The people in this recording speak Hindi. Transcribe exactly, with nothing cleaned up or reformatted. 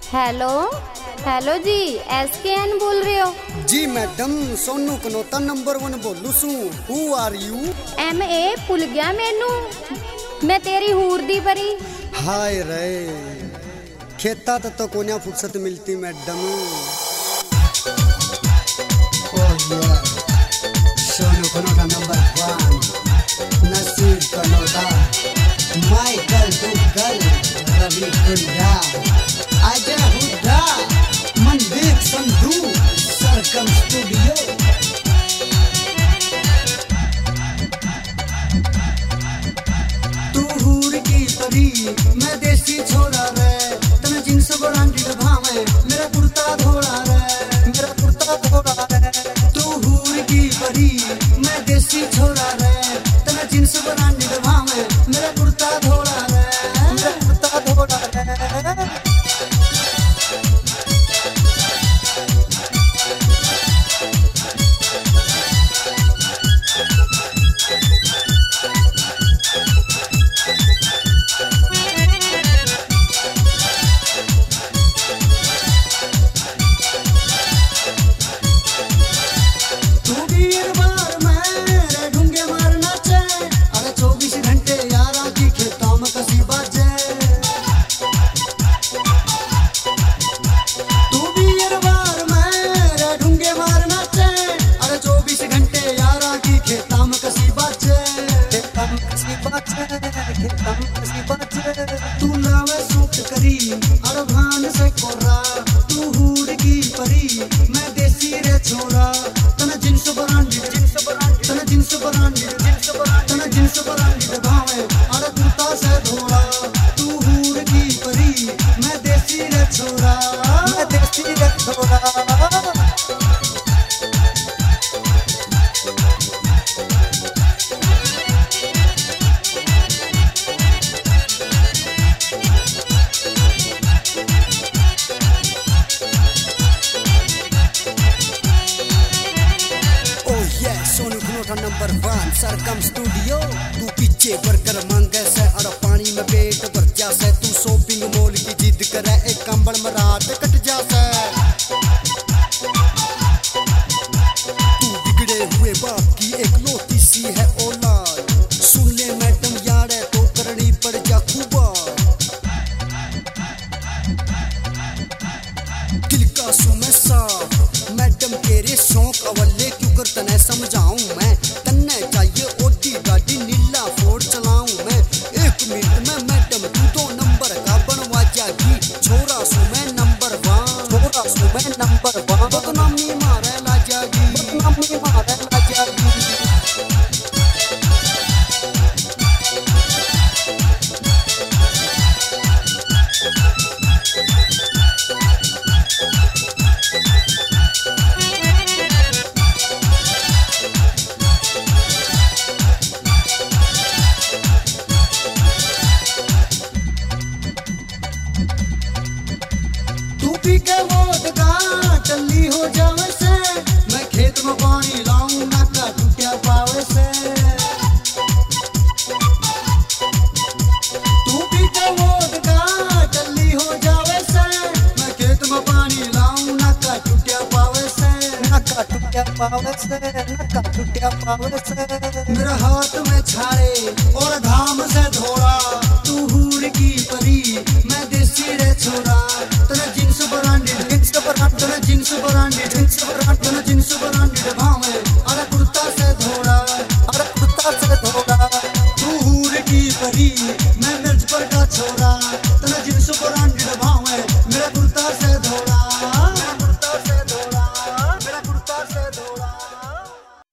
हेलो हेलो जी, एस के एन बोल रहे हो? जी madam, Sonu Kanota number one बोलू सू। Who are you? एम ए भुल गया मैनू, मैं तेरी हूर दी परी। हाय रे, खेता तो, तो कोन्या फुर्सत मिलती madam. Sonu Kanota number one, Naseeb Kanota, Michael Duggal, Ravi Kunda, Ajay Hooda, Mandeep Sandhu, Sargam studio. तू हूर की परी, मैं देसी छोरा रे, तने जींस ब्रांडेड भावे, मेरा कुर्ता धोला रे, मेरा कुर्ता धोला रे। तू हूर की परी, मैं देसी छोरा रे, तने जींस ब्रांडेड भावे, मेरा कुर्ता धोला रे, मेरा कुर्ता धोला रे। तू लावे सूट करी अरभान से कोरा, तू हूर की परी, मैं देसी रे छोरा, तने जींस ब्रांडेड, जींस ब्रांडेड, तने जींस ब्रांडेड, जींस ब्रांडेड, तने जींस ब्रांडेड भावे, अरे कुर्ता से धोला। तू हूर की परी, मैं देसी रे छोरा, मैं देसी रे छोरा। Number one Sargam studio. तू पीछे बर्गर मांगे से और पानी में पेट भर जा से, तू शॉपिंग मॉल की जिद करे, एक कंबल में रात कट जा से। तू बिगड़े हुए बाप की एक लौती सी है औलाद, सुन ले मैडम यारे तो करनी पड़ जा खूबा। दिल का सुमे साफ मैडम तेरे शौक अवले, क्यों कर तने समझाऊं मैं, तन्ने चाहिए ओडी गाड़ी नीला फोर्ड चलाऊं मैं। एक मिनट में मैडम तू तो नंबर का बनवा जागी, छोरा सु मैं नंबर वन, छोरा सु मैं नंबर वन। बदनामी मारे ला जागी, बदनामी मारे ला जागी। के वोदका टल्ली हो जावे से, मैं खेत में पानी लाऊं ना का टूटिया पावे से। तू पी के वोदका टल्ली हो जावे से, मैं खेत में पानी लाऊं ना का टूटिया पावे से, ना का टूटिया पावे से, ना का टूटिया पावे से। मेरा हाथ में छाड़े और घाम से धोला, तू हूर की परी, मैं देसी रे छोरा, तेरे जींस ब्रांडेड, जींस ब्रांडेड, तेरे जींस ब्रांडेड, जींस ब्रांडेड, तेरे जींस ब्रांडेड भावे, अरे कुर्ता से धोला, अरे कुर्ता से धोला। तू हूर की परी, मैं मिर्च पर का छोरा।